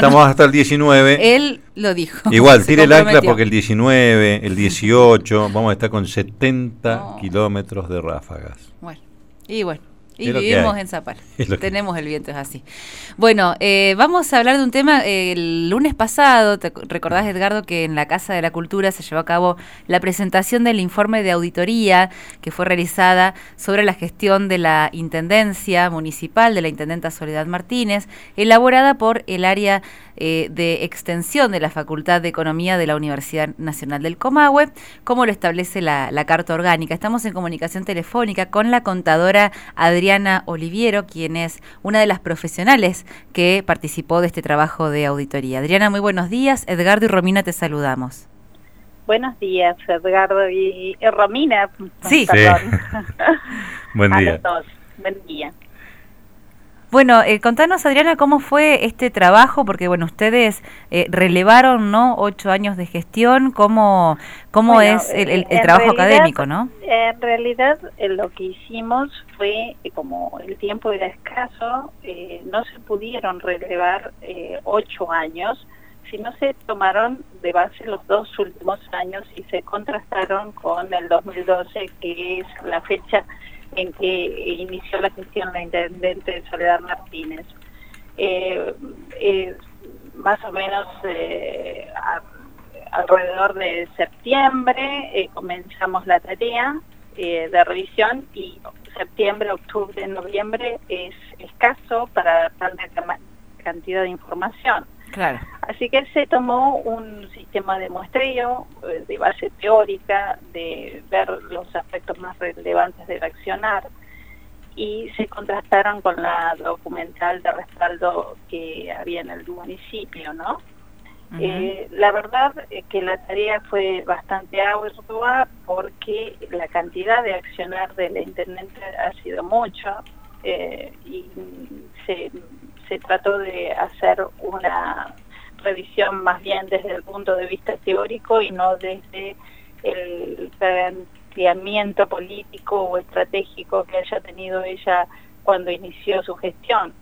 estamos hasta el 19. Él lo dijo. Igual, tire el ancla porque el 19, el 18, vamos a estar con 70 kilómetros de ráfagas. Bueno, y Es lo que vivimos hay. en Zapala. Es lo que Tenemos el viento, es así. Bueno, vamos a hablar de un tema. El lunes pasado, ¿te recordás, Edgardo, que en la Casa de la Cultura se llevó a cabo la presentación del informe de auditoría que fue realizada sobre la gestión de la Intendencia Municipal de la Intendenta Soledad Martínez, elaborada por el área de extensión de la Facultad de Economía de la Universidad Nacional del Comahue, como lo establece la Carta Orgánica? Estamos en comunicación telefónica con la contadora Adriana Oliviero, quien es una de las profesionales que participó de este trabajo de auditoría. Adriana, muy buenos días. Edgardo y Romina te saludamos. Buenos días, Edgardo y Romina. Sí. Perdón. Buen día. A los dos. Buen día. Bueno, contanos, Adriana, cómo fue este trabajo, porque bueno, ustedes relevaron, ¿no?, 8 años de gestión. ¿Cómo bueno, es el trabajo académico, no? En realidad, lo que hicimos fue, como el tiempo era escaso, no se pudieron relevar 8 años, sino se tomaron de base los 2 últimos años y se contrastaron con el 2012, que es la fecha en que inició la gestión la intendente Soledad Martínez. Más o menos alrededor de septiembre comenzamos la tarea de revisión, y septiembre, octubre, noviembre es escaso para tanta cantidad de información. Claro. Así que se tomó un sistema de muestreo de base teórica, de ver los aspectos más relevantes del accionar, y se contrastaron con la documental de respaldo que había en el municipio, ¿no? La verdad es que la tarea fue bastante ardua porque la cantidad de accionar de la intendente ha sido mucho, y se trató de hacer una revisión más bien desde el punto de vista teórico y no desde el planteamiento político o estratégico que haya tenido ella cuando inició su gestión.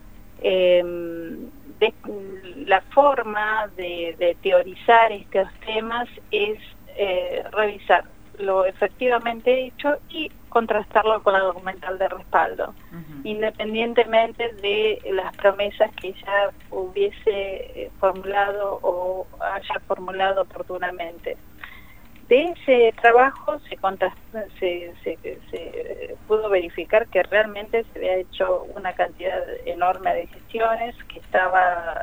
La forma de teorizar estos temas es revisar lo efectivamente hecho y contrastarlo con la documental de respaldo, independientemente de las promesas que ella hubiese formulado o haya formulado oportunamente. De ese trabajo se pudo verificar que realmente se había hecho una cantidad enorme de gestiones, que estaba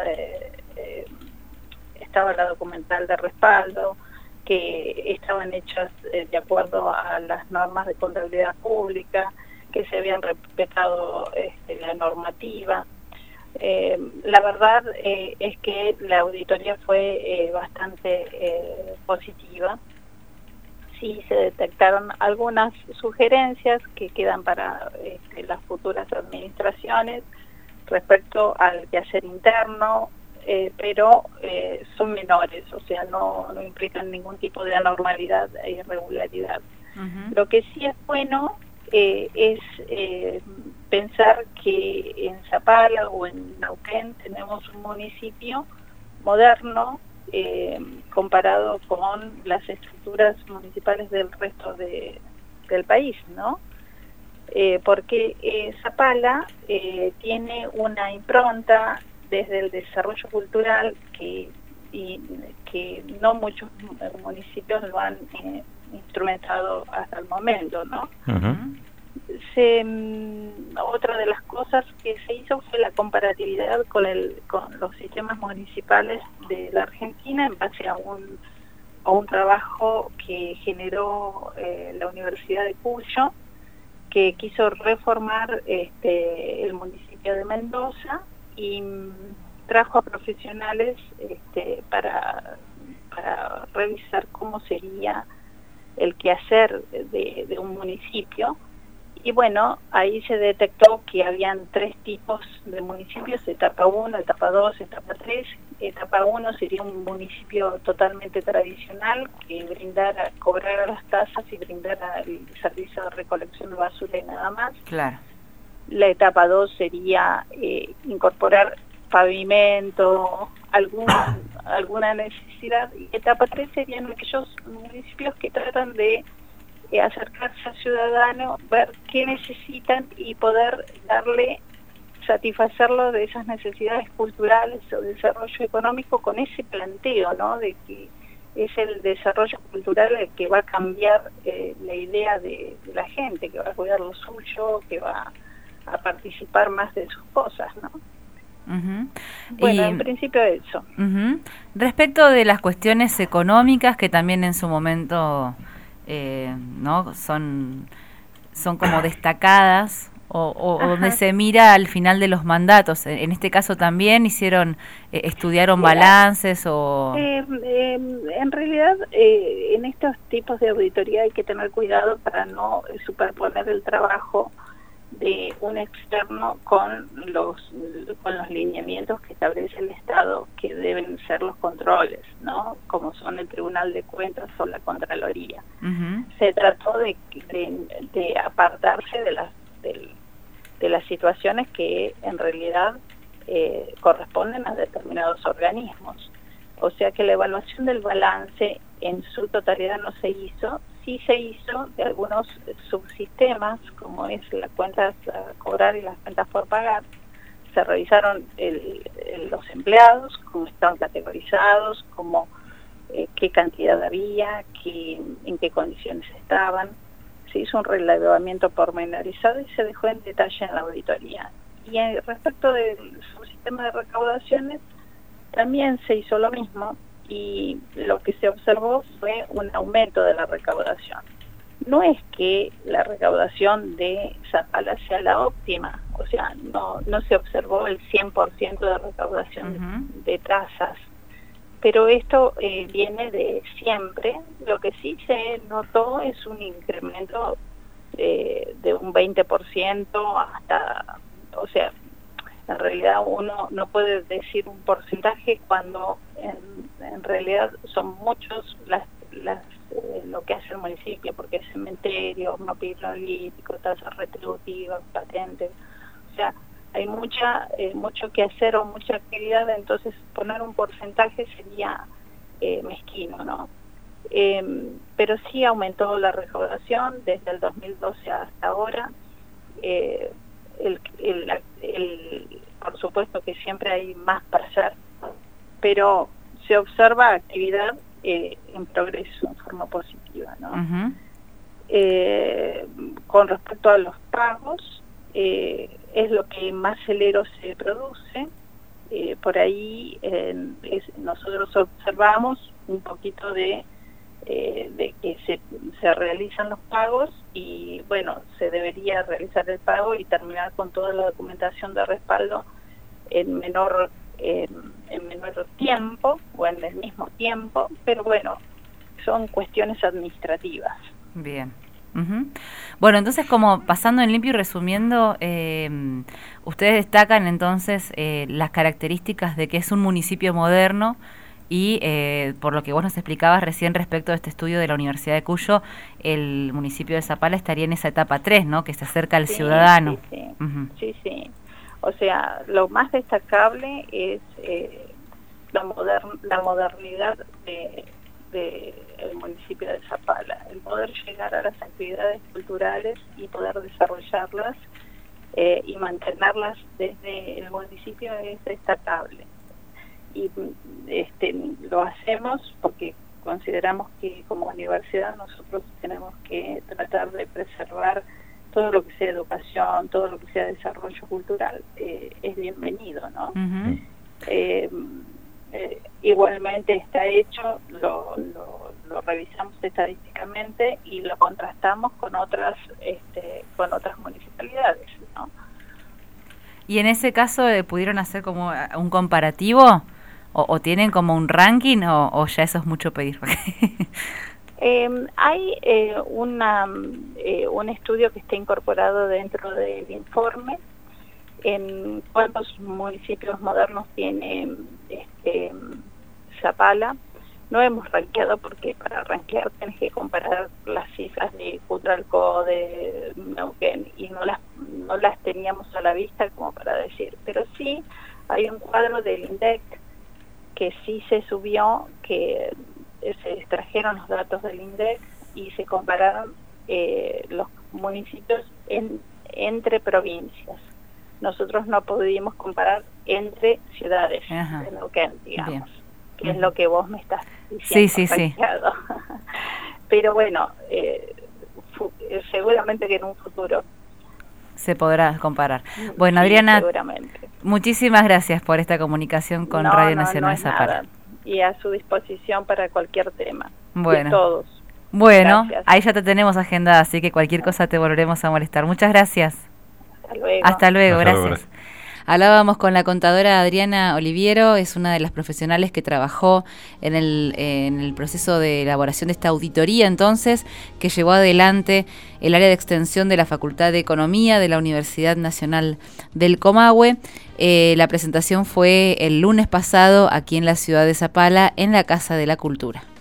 la documental de respaldo, que estaban hechas de acuerdo a las normas de contabilidad pública, que se habían respetado la normativa. La verdad es que la auditoría fue bastante positiva. Sí se detectaron algunas sugerencias que quedan para las futuras administraciones respecto al quehacer interno, pero son menores, o sea, no implican ningún tipo de anormalidad e irregularidad. Lo que sí es bueno es pensar que en Zapala o en Neuquén tenemos un municipio moderno comparado con las estructuras municipales del resto del país, ¿no? Porque Zapala tiene una impronta desde el desarrollo cultural que no muchos municipios lo han instrumentado hasta el momento, ¿no? Otra de las cosas que se hizo fue la comparatividad con los sistemas municipales de la Argentina en base a un trabajo que generó la Universidad de Cuyo, que quiso reformar el municipio de Mendoza y trajo a profesionales para revisar cómo sería el quehacer de un municipio. Y bueno, ahí se detectó que habían 3 tipos de municipios: etapa 1, etapa 2, etapa 3. Etapa 1 sería un municipio totalmente tradicional que cobrara las tasas y brindara el servicio de recolección de basura y nada más. Claro. La etapa 2 sería incorporar pavimento, alguna necesidad. Y etapa 3 serían aquellos municipios que tratan de acercarse al ciudadano, ver qué necesitan y poder satisfacerlo de esas necesidades culturales o desarrollo económico con ese planteo, ¿no? De que es el desarrollo cultural el que va a cambiar la idea de la gente, que va a cuidar lo suyo, que va a participar más de sus cosas, ¿no? Bueno, en principio eso. Respecto de las cuestiones económicas, que también en su momento no son como destacadas, o donde se mira al final de los mandatos. En este caso también estudiaron balances o... en realidad, en estos tipos de auditoría hay que tener cuidado para no superponer el trabajo de un externo con los lineamientos que establece el Estado, que deben ser los controles, ¿no? Como son el Tribunal de Cuentas o la Contraloría. Se trató de apartarse de las situaciones que en realidad corresponden a determinados organismos. O sea que la evaluación del balance en su totalidad no se hizo. Sí se hizo de algunos subsistemas, como es las cuentas a cobrar y las cuentas por pagar. Se revisaron los empleados, cómo estaban categorizados, qué cantidad había, en qué condiciones estaban. Se hizo un relevamiento pormenorizado y se dejó en detalle en la auditoría. Y respecto del subsistema de recaudaciones, también se hizo lo mismo, y lo que se observó fue un aumento de la recaudación. No es que la recaudación de Zapala sea la óptima, o sea, no se observó el 100% de recaudación de tasas, pero esto viene de siempre. Lo que sí se notó es un incremento de un 20% hasta, o sea, en realidad uno no puede decir un porcentaje cuando en realidad son muchos lo que hace el municipio, porque es cementerio, monopilolítico, tasas retributivas, patentes, o sea, hay mucho que hacer o mucha actividad, entonces poner un porcentaje sería mezquino, ¿no? Pero sí aumentó la recaudación desde el 2012 hasta ahora. Por supuesto que siempre hay más para hacer, pero se observa actividad en progreso, en forma positiva, ¿no? Con respecto a los pagos, es lo que más celero se produce. Por ahí nosotros observamos un poquito de que se realizan los pagos, y bueno, se debería realizar el pago y terminar con toda la documentación de respaldo en menor tiempo o en el mismo tiempo, pero bueno, son cuestiones administrativas. Bien. Bueno, entonces, como pasando en limpio y resumiendo, ustedes destacan entonces las características de que es un municipio moderno, y por lo que vos nos explicabas recién respecto de este estudio de la Universidad de Cuyo, el municipio de Zapala estaría en esa etapa 3, ¿no? Que se acerca al ciudadano. Sí. O sea, lo más destacable es la modernidad del municipio de Zapala, el poder llegar a las actividades culturales y poder desarrollarlas y mantenerlas desde el municipio es destacable. Y lo hacemos porque consideramos que como universidad nosotros tenemos que tratar de preservar todo lo que sea educación, todo lo que sea desarrollo cultural, es bienvenido, ¿no? Igualmente está hecho, lo revisamos estadísticamente y lo contrastamos con otras municipalidades, ¿no? Y en ese caso, ¿pudieron hacer como un comparativo? ¿O tienen como un ranking o ya eso es mucho pedir? Hay un estudio que está incorporado dentro del informe en cuántos municipios modernos tiene Zapala. No hemos rankeado porque para rankear tenés que comparar las cifras de Cutralcó, de Neuquén, y no las teníamos a la vista como para decir, pero sí hay un cuadro del INDEC que sí se subió, que se extrajeron los datos del INDEC y se compararon los municipios entre provincias. Nosotros no pudimos comparar entre ciudades de Neuquén, digamos. Bien. Que es lo que vos me estás diciendo. Sí. Pero bueno, seguramente que en un futuro se podrá comparar. Bueno, Adriana, seguramente. Muchísimas gracias por esta comunicación con Radio Nacional Zapala. Y a su disposición para cualquier tema. Bueno. De todos. Bueno, gracias. Ahí ya te tenemos agendada, así que cualquier cosa te volveremos a molestar. Muchas gracias. Hasta luego. Gracias. Hablábamos con la contadora Adriana Oliviero, es una de las profesionales que trabajó en el proceso de elaboración de esta auditoría, entonces, que llevó adelante el área de extensión de la Facultad de Economía de la Universidad Nacional del Comahue. La presentación fue el lunes pasado aquí en la ciudad de Zapala, en la Casa de la Cultura.